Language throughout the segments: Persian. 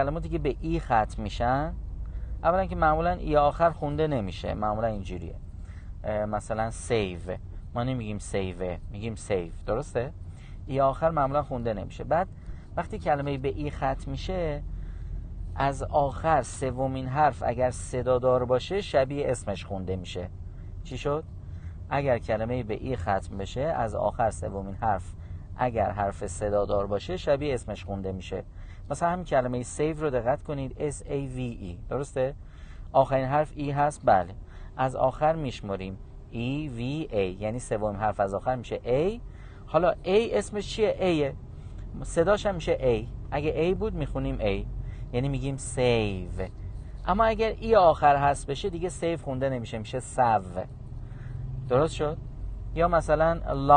کلماتی که به ای ختم میشن، اولا که معمولا ای آخر خونده نمیشه، معمولا اینجوریه. مثلا سیو، ما نمیگیم سیو، میگیم سیو، درسته؟ ای آخر معمولا خونده نمیشه. بعد وقتی کلمه به ای ختم میشه، از آخر سومین حرف اگر صدادار باشه شبیه اسمش خونده میشه. چی شد؟ اگر کلمه به ای ختم بشه، از آخر سومین حرف اگر حرف صدادار باشه شبیه اسمش خونده میشه. مثلا همین کلمه سیو رو دقت کنید، S-A-V-E، درسته؟ آخرین حرف ای هست، بله. از آخر میشماریم E-V-A، یعنی سومین حرف از آخر میشه A. حالا A اسمش چیه؟ Aه، صداش هم میشه A. اگه A بود میخونیم A، یعنی میگیم سیو. اما اگر ای آخر هست بشه دیگه سیو خونده نمیشه، میشه سو. درست شد؟ یا مثلا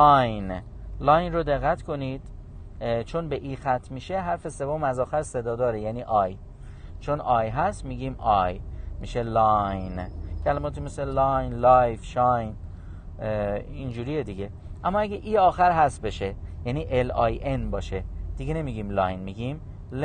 لاین رو دقت کنید، چون به ای ختم میشه حرف سوم از آخر صدا داره، یعنی آی. چون آی هست میگیم آی، میشه لاین. کلماتی مثل لاین، لایف، شاین اینجوریه دیگه. اما اگه ای آخر هست بشه، یعنی L-I-N باشه، دیگه نمیگیم لاین، میگیم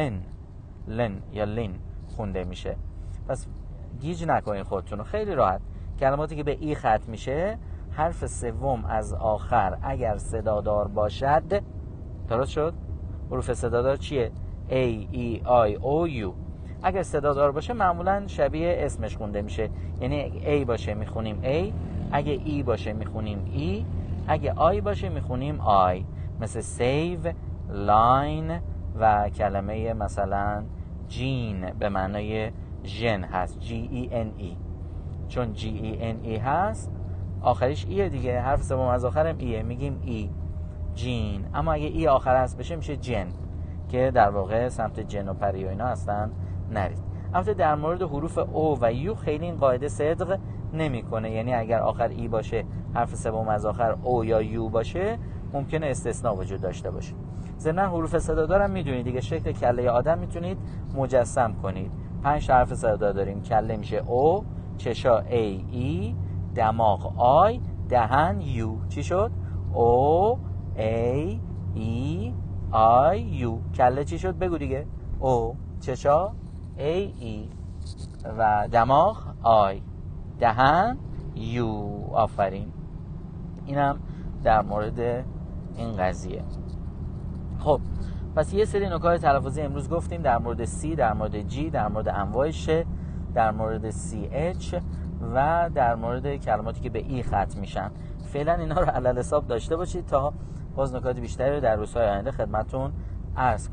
لن یا لین خونده میشه. پس گیج نکنید خودتونو، خیلی راحت. کلماتی که به ای ختم میشه، حرف سوم از آخر اگر صدادار باشد، درست شد؟ حروف صدادار چیه؟ A, E, I, O, U. اگر صدادار باشه معمولا شبیه اسمش خونده میشه، یعنی A باشه میخونیم A، اگه E باشه میخونیم E، اگه I باشه میخونیم I. مثل save، line و کلمه مثلا جین به معنای ژن هست، G-E-N-E. چون G-E-N-E هست آخرش ایه دیگه، حرف سوم از آخرم ایه، میگیم ای، جین. اما اگه ای آخر هست بشه میشه جن، که در واقع سمت جن و پری و اینا هستن نرید. البته در مورد حروف او و یو خیلی این قاعده صدق نمیکنه، یعنی اگر آخر ای باشه حرف سوم از آخر او یا یو باشه ممکنه استثناء وجود داشته باشه. ضمن حروف صدادار هم میدونید دیگه، شکل کله آدم میتونید مجسم کنید. 5 حرف صدادار داریم، کله میشه او، چشا ای ای، دماغ آی، دهن یو. چی شد؟ او ای ای آی یو. کله چی شد؟ بگو دیگه. او، چشا ای ای و دماغ آی، دهن یو. آفرین. اینم در مورد این قضیه. خب پس یه سری نکات تلفظی امروز گفتیم، در مورد سی، در مورد جی، در مورد انواع ش، در مورد سی اچ و در مورد کلماتی که به ای ختم میشن. فعلا اینا رو علل حساب داشته باشید تا باز نکات بیشتری رو در روزهای آینده خدمتتون عرض کنم.